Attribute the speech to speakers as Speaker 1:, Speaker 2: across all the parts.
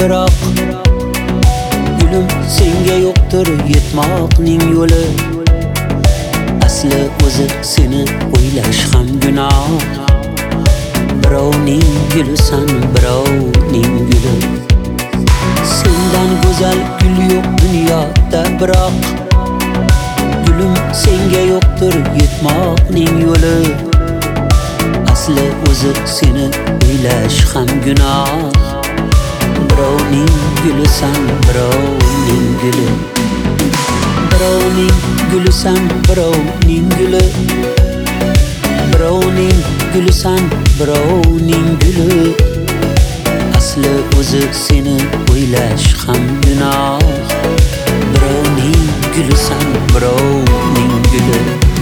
Speaker 1: biroq gulim senga yo'qdir yetmoqning yo'li. Asli o'zi seni o'ylash ham gunoh. Birovning gulisan, birovning guli. Sendan go'zal gul yo'q dunyoda biroq gulim senga yo'qdir yetmoqning yo'li. Asli o'zi seni o'ylash ham gunoh. Birovning gulisan, birovning guli. Birovning gulisan, birovning guli. Birovning gulisan, birovning guli. Asli o'zi seni o'ylash ham gunoh. Birovning gulisan, birovning guli.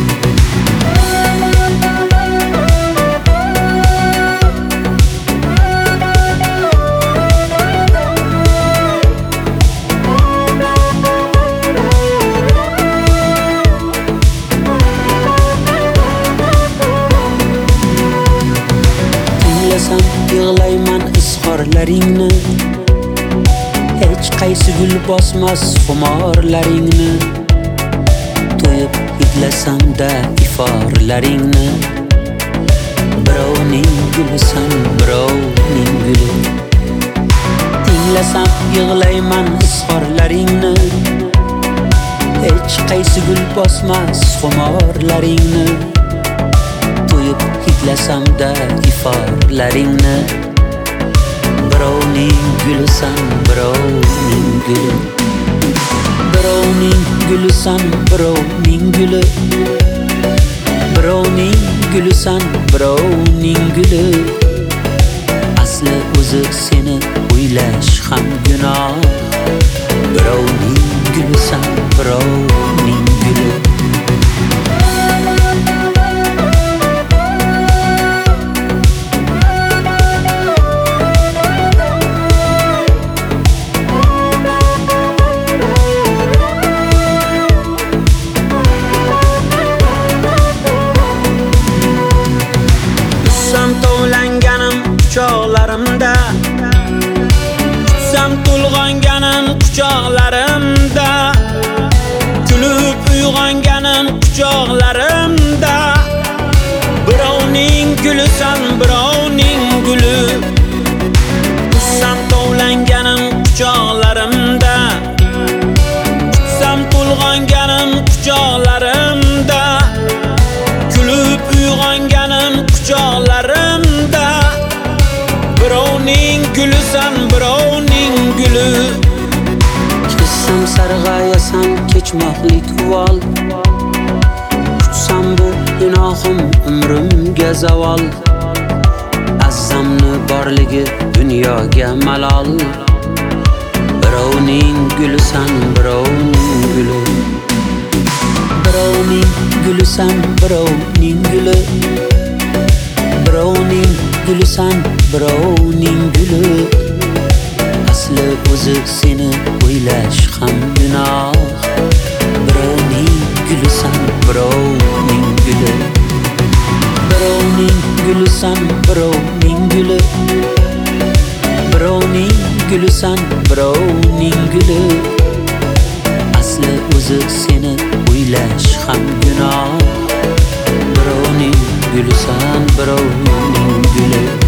Speaker 1: Yig'layman izhorlaringni, hech qaysi gul bosmas xumorlaringni. To'yib hidlasam-da iforlaringni. Birovning gulisan, birovning guli. Tinglasam yig'layman izhorlaringni, hech qaysi gul bosmas xumorlaringni. To'yib hidlasam-da iforlaringni. Birovning gulisan, birovning guli. Birovning gulisan, birovning guli. Birovning gulisan, birovning guli. Asli o'zi seni o'ylash ham gunoh. Birovning gulisan, birovning guli. Quchoqlarimda tutsam to'lg'anganim quchoqlarimda, kulib uyg'onganim quchoqlarimda. Birovning gulisan, birovning guli. Tutsam tovlanganim quchoqlarimda, tutsam to'lg'anganim quchoqlarimda, kulib uyg'onganim quchoqlarimda. Birovning gulisan, birovning guli. Kessam sarg'ayasan kechmoqlik uvol. Kutsam bu gunohim umrimga zavol. Azzamni borligi dunyoga malol. Birovning gulisan, birovning guli. Birovning gulisan, birovning guli. Birovning gulisan, birovning guli. Asli o'zi seni o'ylash ham gunoh. Birovning gulisan, birovning guli. Birovning gulisan, birovning guli. Birovning gulisan, birovning guli. Asli o'zi seni o'ylash ham gunoh. Birovning gulisan, birovning guli.